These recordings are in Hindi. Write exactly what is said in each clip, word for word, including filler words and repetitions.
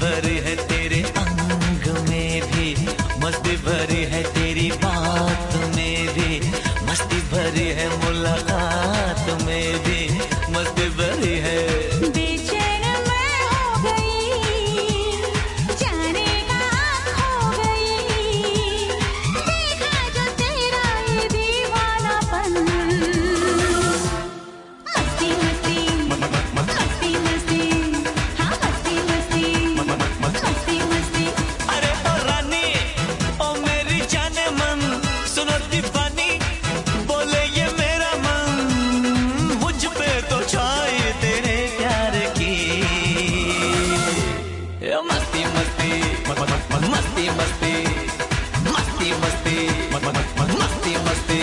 भरी है तेरे अंग में भी, मस्ती भरी है तेरी बात में भी, मस्ती भरी है मुलाकात में भी, मस्ती भरी है। बेचैन मैं हो गई, जाने कहाँ खो गई, देखा जो तेरा ये दीवानापन। मस्ती मस्ती मस्ती मस्ती, हाँ मस्ती मस्ती मस्ती मस्ती। अरे ओ रानी ओ मेरी जाने मन, सुनो दीवानी बोले ये मेरा मन, मुझ पे तो छाई तेरे प्यार की। ये मस्ती मस्ती मस्ती मस्ती मस्ती मस्ती मस्ती मस्ती।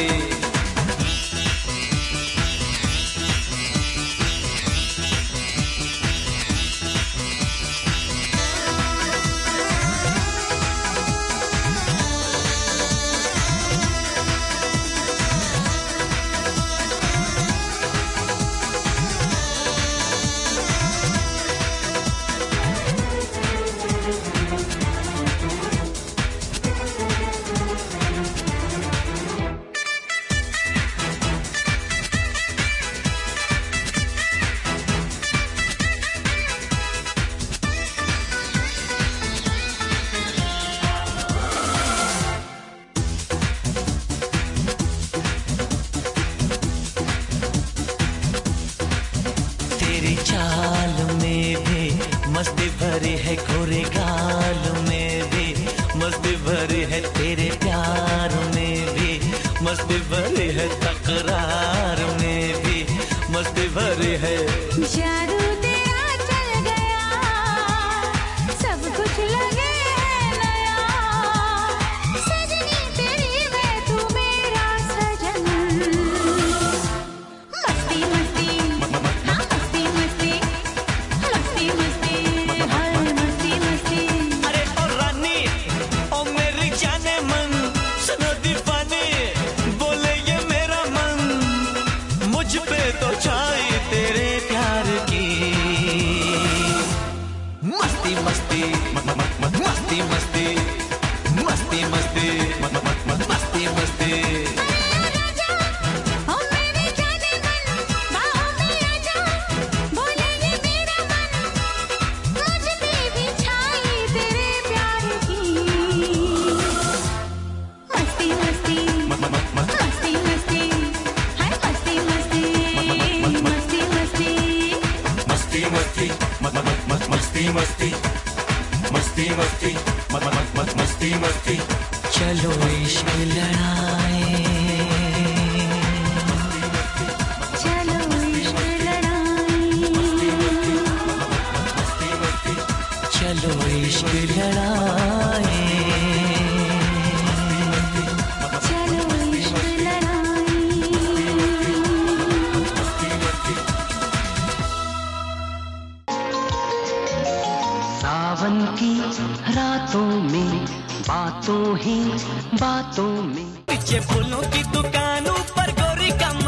तेरी चाल में भी मस्ती भरी है, गोरे गाल में भी मस्ती भरी है, तेरे प्यार में भी मस्ती भरी है, तकरार में भी मस्ती भरी है। जादू तेरा चल गया, सब कुछ लगे है नया, सजनी तेरी मैं तू मेरा सजन। मस्ती मस्ती हाँ मस्ती मस्ती मस्ती मस्ती हर मस्ती मस्ती। अरे ओ रानी ओ मेरी जाने मन, सुनो दीवानी बोले ये मेरा मन, मुझ पे तो छाई तेरे प्यार की। मस्ती मस्ती मस्ती मस्ती मस्ती मस्ती मस्ती मस्ती। राजा ओ मेरे जाने मन, बाहों में आजा, बोले ये मेरा मन, मुझ पे भी छाई तेरे प्यार की। मस्ती मस्ती मस्ती मस्ती हाय मस्ती मस्ती मस्ती मस्ती। मस्ती मस्ती मस्ती मस्ती मस्ती मस्ती मस्ती मस्ती। चलो इश्क लड़ाए, चलो इश्क लड़ाई, चलो इश्क लड़ाए, चलो इश्क लड़ाई। सावन की रातों में बातों ही बातों में, पीछे फूलों की दुकानों पर गोरी का